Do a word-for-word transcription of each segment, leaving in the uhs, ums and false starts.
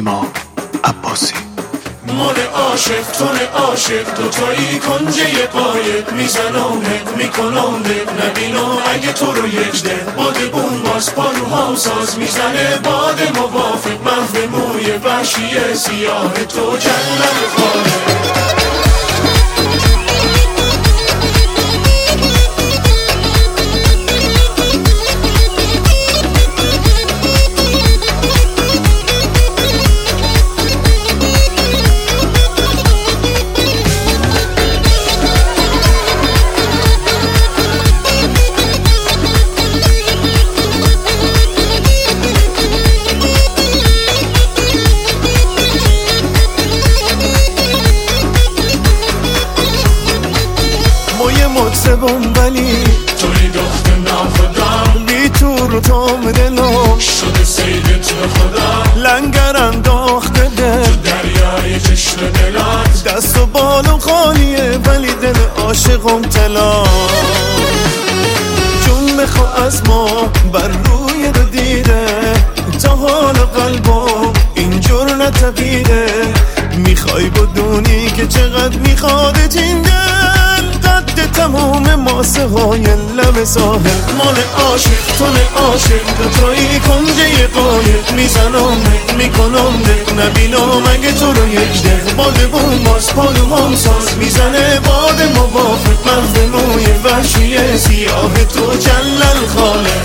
سیما عباسی. مال عاشق تون عاشق دوتایی کنجه قایق میزنم حق میکنم دق نبینم اگه تو رو یک دق باد بون باز پاروها ساز میزنه باد موافق محو موی وحشی سیاه تو جلل خاله. مطربم ولی توی دخت نخودم بی تو رو تام دلم شده سیدت به خودم لنگر انداخته دل تو دریای چشم دلات دست و بالم خالیه ولی دل عاشقم طلا جون بخوا از ما بر روی رو دیده تا حال قلبم اینجور نتقیده میخوای بدونی که چقدر میخوادت این دل قد تمام ماسه های لب ساحل. مال عاشق تون عاشق دوتایی کنجه قایق میزنم حق میکنم دق نبینم اگه تو رو یک دق باد بون باز پالو هم ساز میزنه باد موافق محو موی وحشی سیاه تو جلل خاله.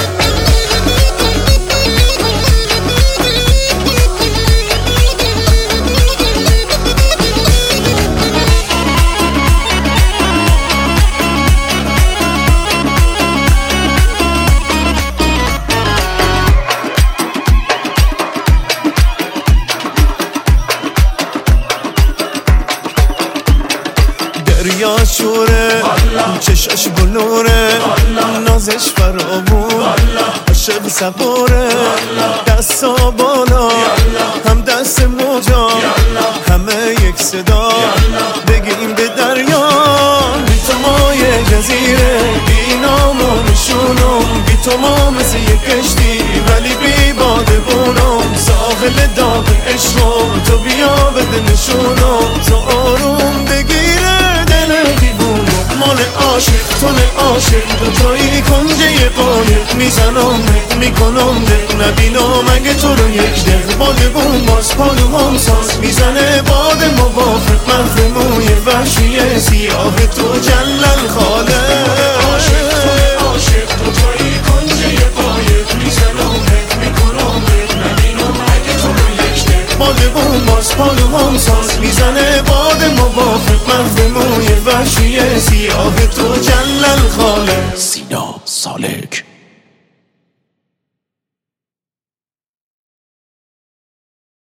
دریا شوره چشاش بلوره نازش فرامون عاشق صبوره دستا بالا هم دست موجا همه یک صدا بگیم به دریا بی تو ما یه جزیره بی نام و نشونم بی تو ما مثل یک کشتی ولی بی باده بونم ساحل داغ عشق تو بیا بده نشونم تو آروم بگیره مال عاشق تون عاشق دوتایی کنجه قایق میزنم حق میکنم دق نبینم اگه تو رو یک دق باد بون باز پالو هم ساز میزنه باد موافق محو موی وحشی سیاه تو جلل خاله. عاشق تون عاشق دوتایی کنجه قایق میزنم حق میکنم دق نبینم اگه تو رو یک دق باد بون باز پالو هم ساز میزنه باد موافق محو موی وحشی سیاه تو جلل خاله. سینا سالک.